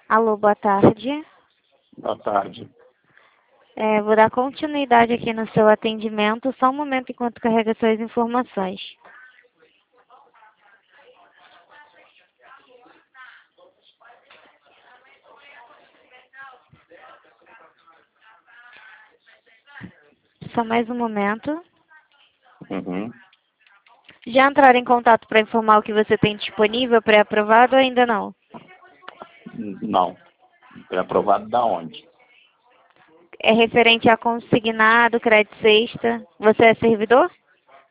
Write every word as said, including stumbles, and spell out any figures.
Alô, boa tarde. Boa tarde. É, vou dar continuidade aqui no seu atendimento, só um momento enquanto carrega suas informações. Só mais um momento. Uhum. Já entraram em contato para informar o que você tem disponível pré-aprovado ou ainda não? Não. Foi aprovado da onde? É referente a consignado, crédito sexta. Você é servidor?